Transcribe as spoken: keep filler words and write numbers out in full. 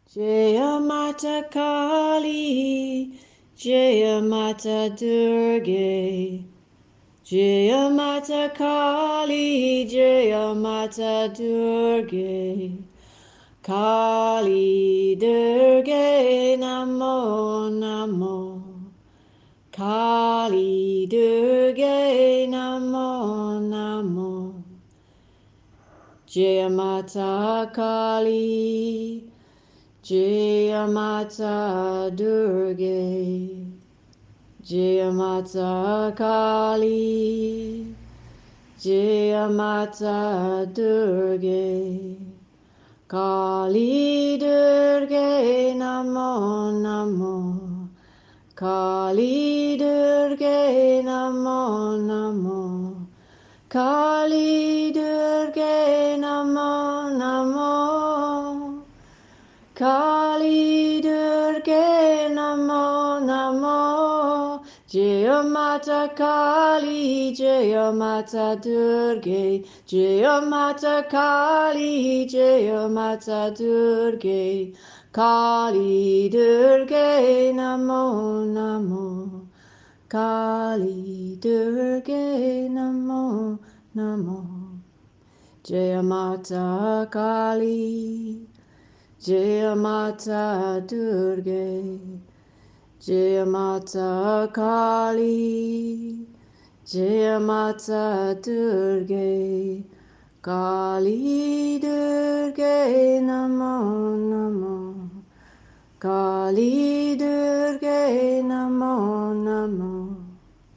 Jaya Mata Kali, Jaya Mata Durga, Jaya Mata Kali, Jaya Mata Durga, Kali Durga Namo Namo, Kali Durga Namo Namo, Jaya Mata Kali, Jaya Mata Durga, Jaya Mata Kali, Jaya Mata Durga, Kali Durga Namo Namo, Kali Durga Namo Namo, Kali Durga Namo Namo, Kali Durga Namo Namo, Jaya Mata Kali, Jaya Mata Durga, Jaya Mata Kali, Jaya Mata Durga, Kali Durga Namo Namo, Kali Durga Namo Namo, Jaya Mata Kali, Jaya Mata Durga, Jaya Mata Kali, Jaya Mata Durga, Kali Durga Namo Namo, Kali Durga Namo Namo,